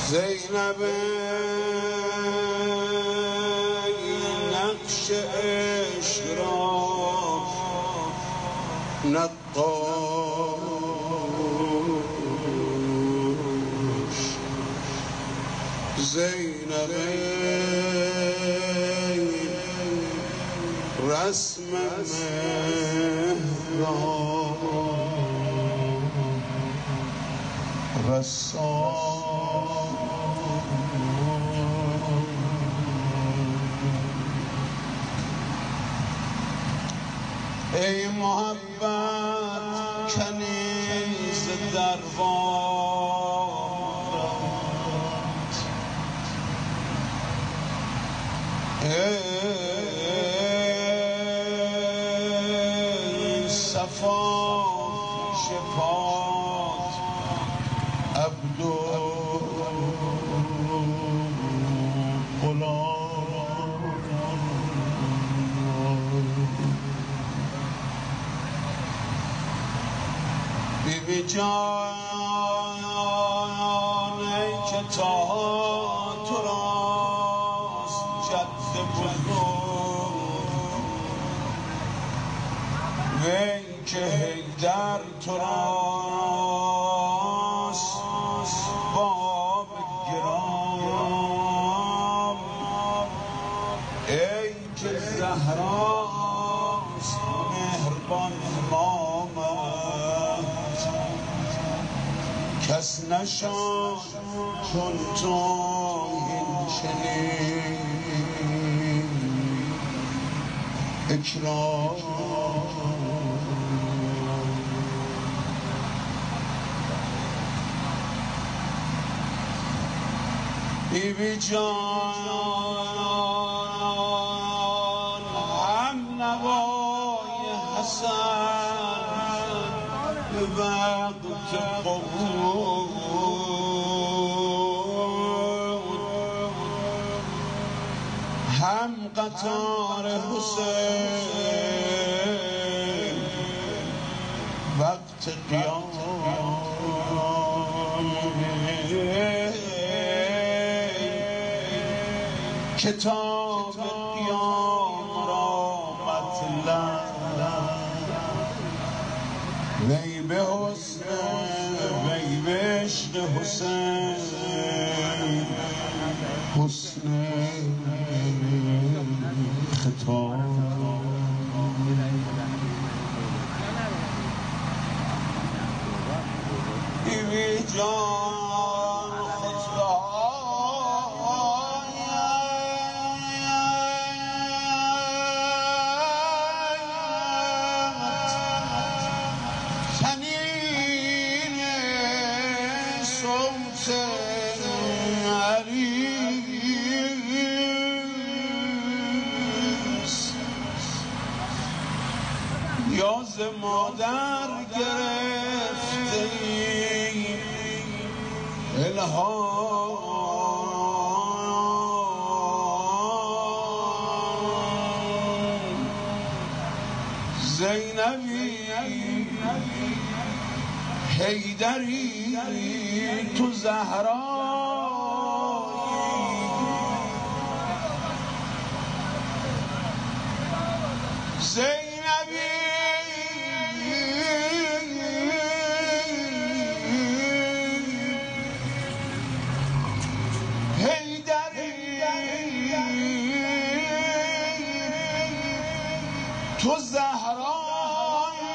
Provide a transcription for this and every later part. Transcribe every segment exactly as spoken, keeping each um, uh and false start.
زینب نقش عشق را نقاش، زینب رسم مهر را رسام. ای محبت کنیز دروارت، ای صفا پیش پات عبدو بی بی جان ای که تا تو راست جد بزرگ، وی که حیدر تو راست باب گرام، ای که زهراست مهربان مامت، کس نشان چون تو این چنین اکرام. بی بی جان هم نوای حسن به وقت قبول، هم قطار حسین وقت قیام. کتاب قیام را مطلب، وی به حسن وی به عشق حسین حسن خطاب. بی بی جان خطبه تنین صوت عریس، یا ز مادر گرفته الهام، زینبی حیدری تو زهرایی، زینبی حیدری تو زهرایی،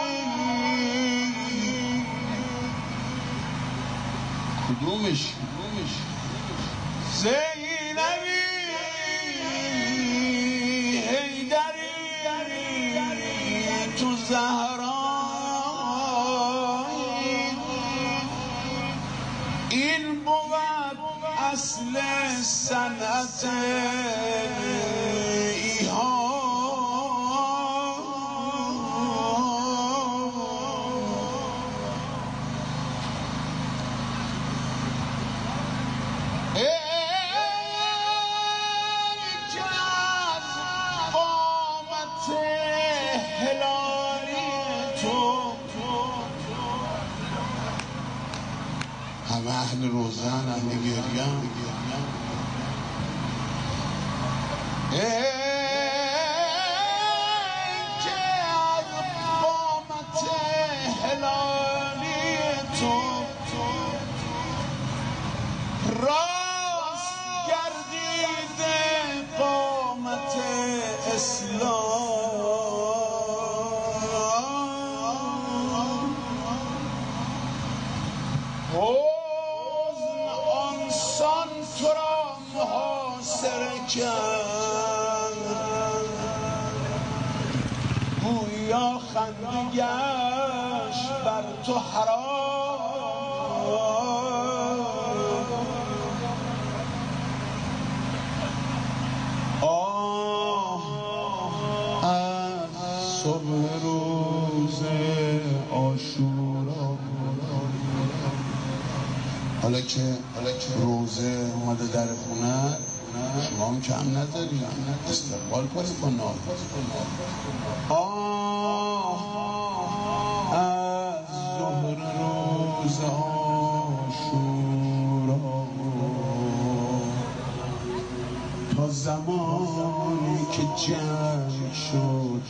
کدومش؟ زینبی حیدری تو زهرایی، این بود اصل صنعت ایها. همه اهل روزن، اهل گریم. ای که از قامت هلالی تو راست گردیده قامت اسلام، حزن آنسان تو را محاصره کرد، گویا خنده گشت بر تو حرام. آه از صبح روز عاشورا، حالا که روزه اومده در خونه، شما هم کم ندارید، استقبال کنید با نام. آه از ظهر روز عاشورا تا زمانی که جنگ شد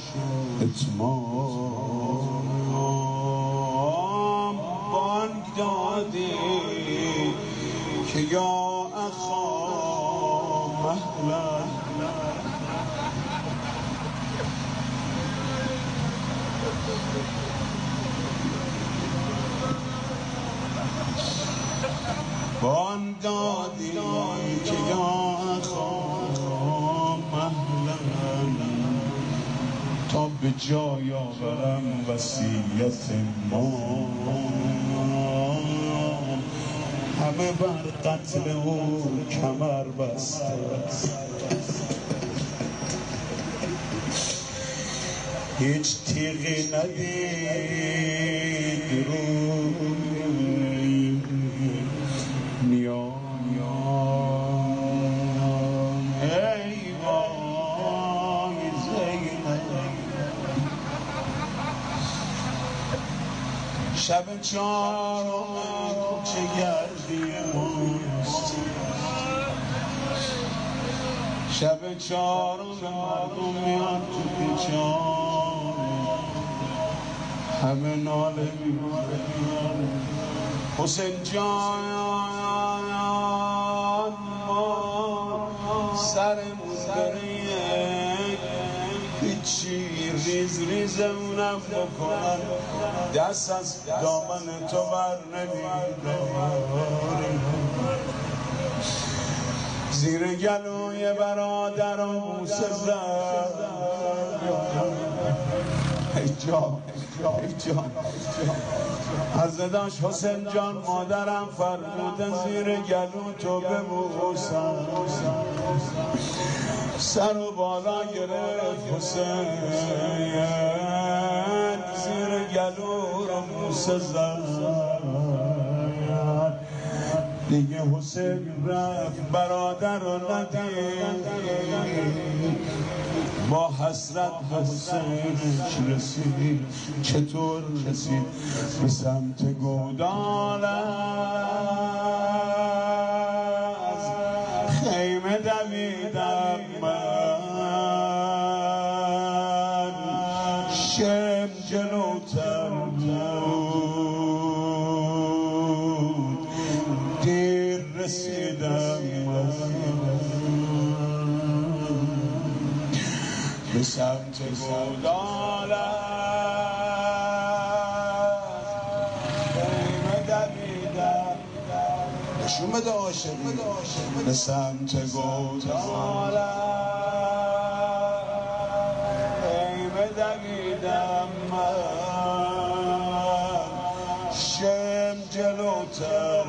اتمام، بانگ دادی که یا اخا مهلا، بانگ دادی که یا اخا مهلا، تا به جای آورم وصیت ما. همه بر قتل او کمر بسته، هیچ تیغی ندید روی نیام. ای وای زینب، شب چهارم کوچه گردی ماست، شب چهارم مردم میان تو کوچه، همه ناله میبرن حسین جان ما سرمون بریه، هیچی ریز ریزمونم بکنن، دست از دامن تو بر نمیداریم، زیر گلوی برادر و بوسه زد. ای جان ای جان حضرت داشت حسین جان مادرم فرموده زیر گلو تو ببوسم، سر و بالا گرفت حسین، زیر گلو رو بوسه زد. دیگه حسین رفت برادر رو ندید، با حسرت به حسینش رسید. چطور رسید؟ به سمت گودال از خیمه دویدم من، شم جلوتر بود، دیر رسیدم به سمت گودال خیمه دویدم. نشون بده عاشقی به سمت گودال خیمه دویدم من، شم جلوتر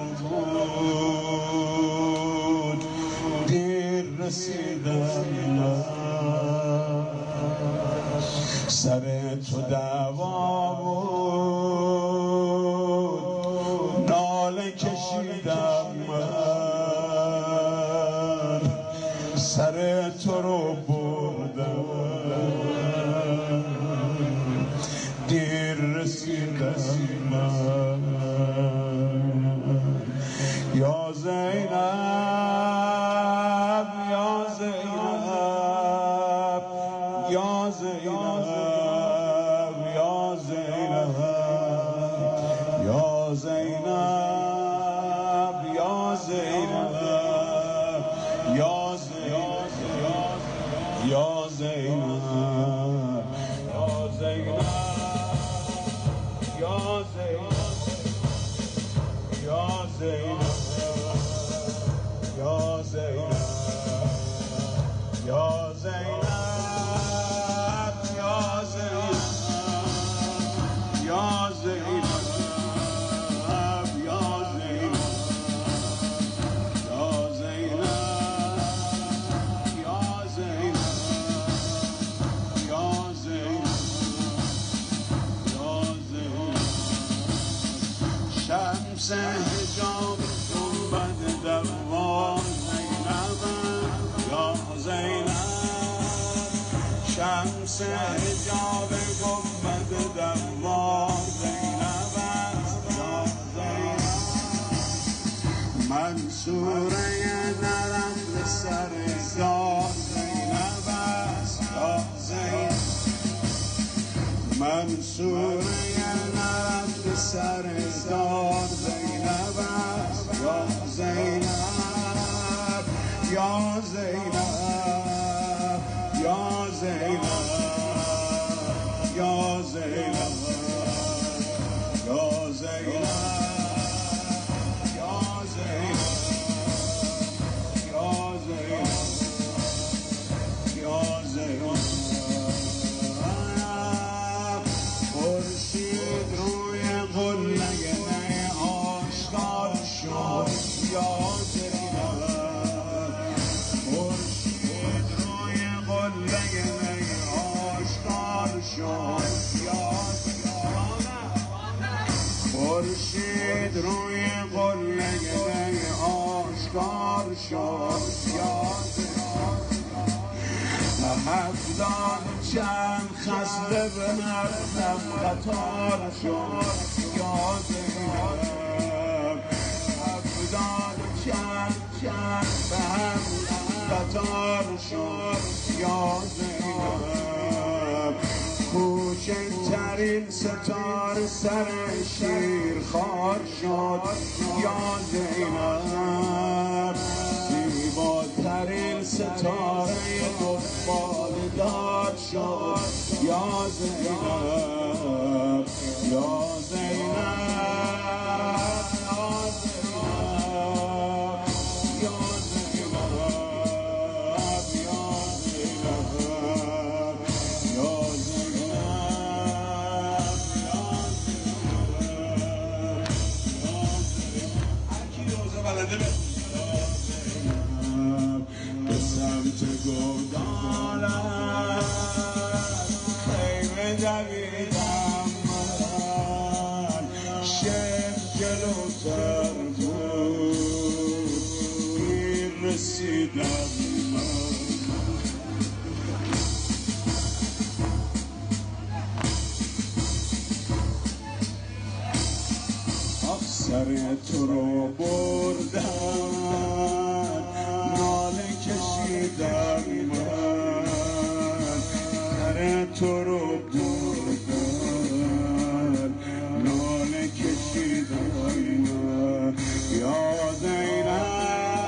بود، دیر رسیدم من. سر تو دعوا بود، ناله کشیدم من، سر تو رو بردم، دیر رسیدم من. یا زینب یا زینب یا زینب یا زینب یا زینب یا زینب یا زینب یا زینب یا زینب یا زینب یا زینب یا زینب یا زینب یا زینب یا زینب شمس حجاب گنبد دوار زینب یا زینب شمس حجاب گنبد دوار زینب یا زینب منصوره نرم به سر دار زینب یا زینب منصوره نرم به سر دار زینب یا زینب یا زینب یا زینب یا زینب یا زینب یا زینب یا زینب خورشید روی قله آشکار شد یا زینب خورشید روی قله آشکار شد یا زینب خورشید روی قله آشکار شد یا زینب هفتاد چند خسته به مردم قطار شد یا زینب هفتاد چند چند به هم قطار شد یا زینب کوچکترین ستاره سر شیر خار شد یا زینب زیباترین ستاره دنبال دار شد یا زینب یا زینب یا زینب یا زینب یا زینب یا زینب هر کی روزه بلده به به سمت گودالم خیمه دویدم من شب جلوتر بود گیر رسیدم من افسر تو رو بردن ناله کشیدم من سر تو رو بردن ناله کشیدم من یا زینب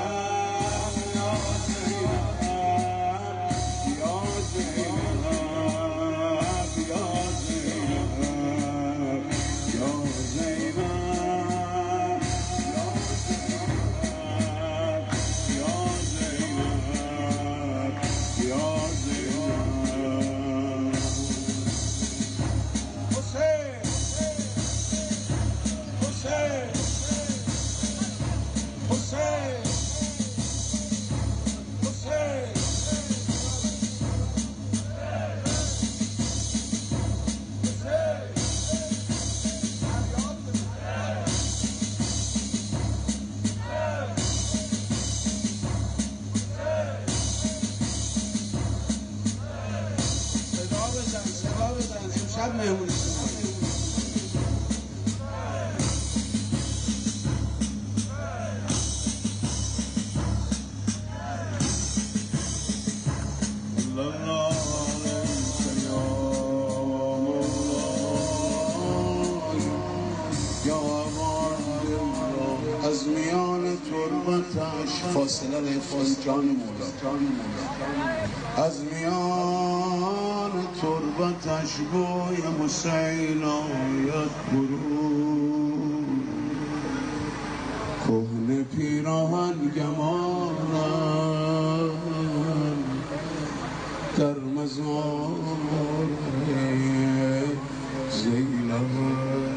یا زینب یا زینب یا زینب شب مهمونی فاصله رفتن جان مولا از میان تربتش بوی حسین آید برون کهنه پیراهن گمانم در مزار زینب